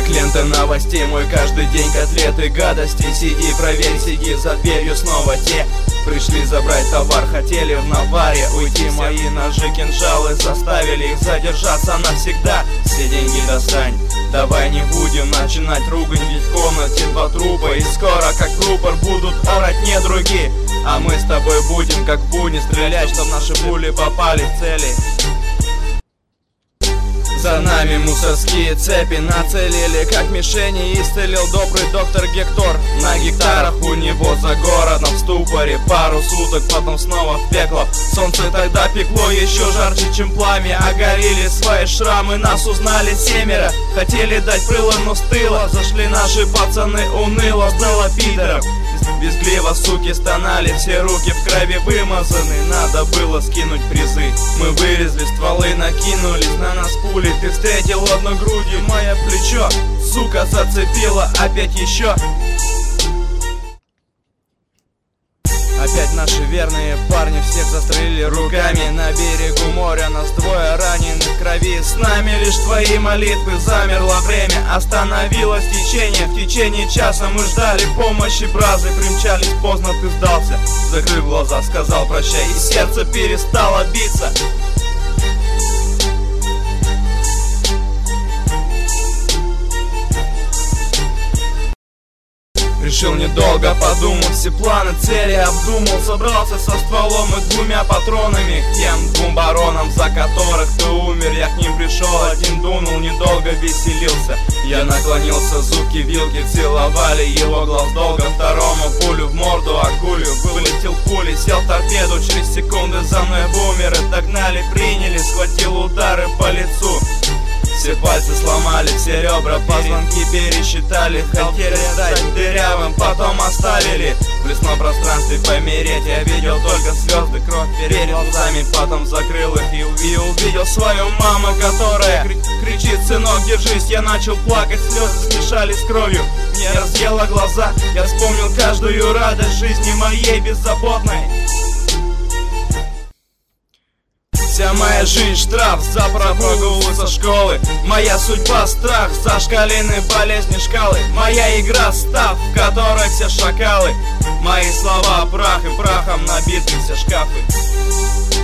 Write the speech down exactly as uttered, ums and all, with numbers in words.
ленты новостей, мой каждый день котлеты гадости. Сиди, проверь, сиди за дверью, снова те пришли забрать товар, хотели в наваре уйти. Мои ножи, кинжалы заставили их задержаться навсегда. Все деньги достань, давай не будем начинать ругань, ведь в комнате два трупа, и скоро как рупор будут орать недруги. А мы с тобой будем как в будни стрелять, чтоб наши пули попали в цели. За нами мусорские цепи нацелили, как мишени исцелил добрый доктор Гектор. На гектарах у него за городом в ступоре пару суток, потом снова в пекло. Солнце тогда пекло еще жарче, чем пламя, а горели свои шрамы, нас узнали семеро. Хотели дать прыло, но с тыла зашли наши пацаны уныло, знало пидоров. Визгливо суки стонали, все руки в крови вымазаны. Надо было скинуть призы, мы вырезали стволы, накинулись на нас пули. Ты встретил одной грудью мое плечо, сука зацепила опять еще. Опять наши верные парни всех застрелили руками. На берегу моря нас двое раненых в крови. С нами лишь твои молитвы, замерло время, остановилось течение. В течение часа мы ждали помощи, бразы примчались поздно, ты сдался. Закрыв глаза, сказал прощай, и сердце перестало биться. Решил недолго подумать, все планы, цели обдумал. Собрался со стволом и двумя патронами к тем двум баронам, за которых ты умер. Я к ним пришел, один дунул, недолго веселился. Я наклонился, зубки вилки целовали его глаз долго. Второму пулю в морду, акулю вылетел пули. Сел в торпеду, через секунды за мной бумеры догнали, приняли, схватил удары по лицу. Все пальцы сломали, все ребра, позвонки пересчитали. Хотели стать дырявым, потом оставили. В лесном пространстве помереть, я видел только звезды, кровь перед глазами. Потом закрыл их и увидел, увидел свою маму, которая кричит: сынок, держись. Я начал плакать, слезы смешались с кровью, мне разъело глаза. Я вспомнил каждую радость жизни моей беззаботной. Вся моя жизнь штраф за прогулку со школы. Моя судьба страх за шкалины болезни шкалы. Моя игра став, в которой все шакалы. Мои слова прах, и прахом набиты все шкафы.